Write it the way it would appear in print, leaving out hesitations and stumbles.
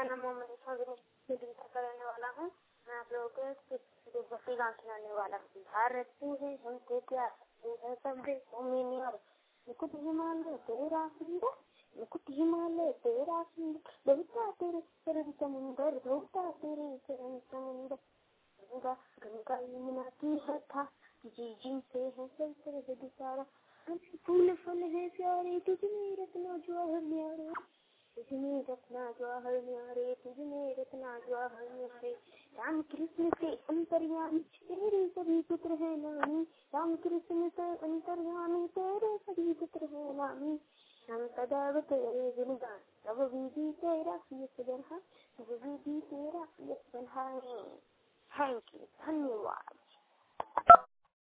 मेरा नाम मोहम्मद इरफान करने वाला हूँ। मैं आप लोगों को भक्ति गान सुनाने वाला हूँ। भारत तू है हमको क्या तू है सब और मुकुट हिमालय तेरा सुंदर, मुकुट हिमालय तेरा सुंदर, बहुता तेरे चरण समुंदर, बहुता तेरे चरण समुंदर। गंगा गंगा यमुना की है था जी से है सब तरह सारा, फूल फल है प्यारे तुझमें रत्ना जवाहर न्यारे, तुझमें रत्ना जवाहर न्यारे, तुझमें रत्ना जवाहर न्यारे। राम कृष्ण से अंतर्यामी तेरे सभी पुत्र है नामी, राम कृष्ण से अंतर्यामी तेरे सभी पुत्र है नामी। हम सदैव तेरे गुणगान तब विधि तेरा यश बढ़ाए, तब विधि तेरा यश बढ़ाए। Thank you.